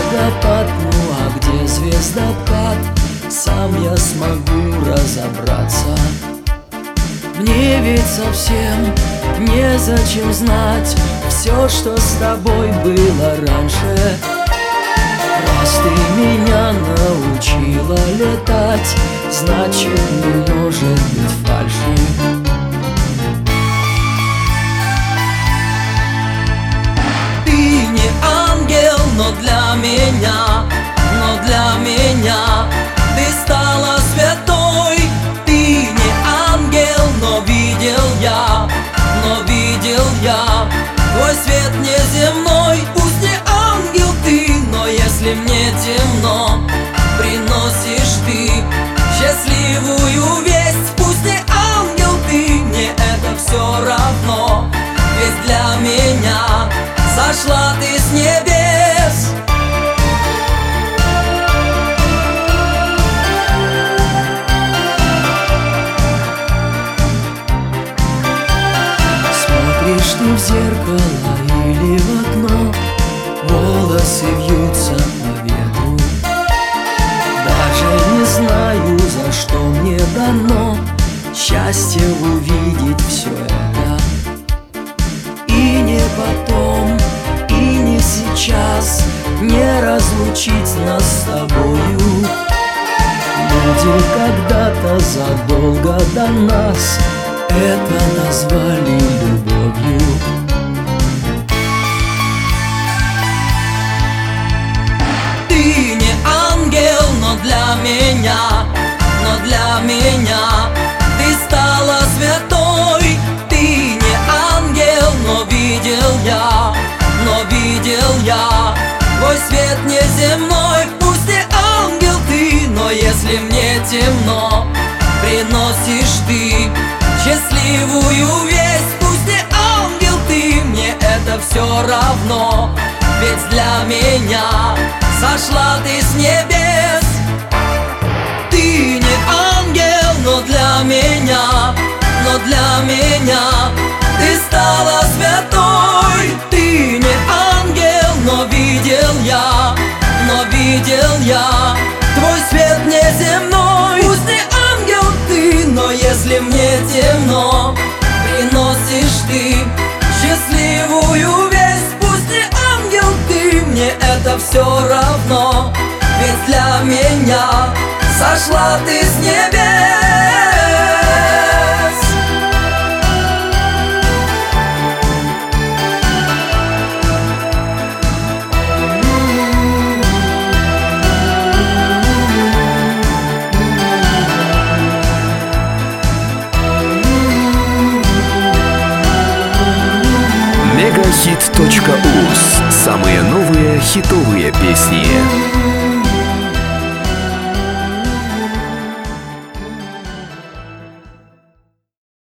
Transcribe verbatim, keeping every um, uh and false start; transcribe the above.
снегопад, ну а где звездопад, сам я смогу разобраться. Мне ведь совсем незачем знать все, что с тобой было раньше. Раз ты меня научила летать, значит, не может быть фальши. Ты не ангел, но для меня, но для меня ты стала святой. Ты не ангел, но видел я, но видел я твой свет неземной. Пусть не ангел ты, но если мне темно, приносишь ты счастливую весть. Пусть не ангел ты, мне это все равно, ведь для меня сошла ты с небес. Смотришь ты в зеркало или в окно, волосы вьются по ветру. Даже не знаю, за что мне дано счастье увидеть все это. И не потом, и не сейчас не разлучить нас с тобою. Люди когда-то задолго до нас это назвали любовью. Ты не ангел, но для меня, но для меня ты стала святой. Ты не ангел, но видел я, но видел я твой свет неземной. Пусть не ангел ты, но если мне темно, приносишь ты счастливую весть. Пусть не ангел ты, мне это все равно, ведь для меня сошла ты с небес. Ты не ангел, но для меня, но для меня ты стала святой. Ты не ангел, но видел я, но видел я твой свет неземной. Пусть не ангел ты, но если мне темно, приносишь ты счастливую весть. Пусть не ангел ты, мне это все равно, ведь для меня сошла ты с небес. мегахит точка уз. Самые новые хитовые песни.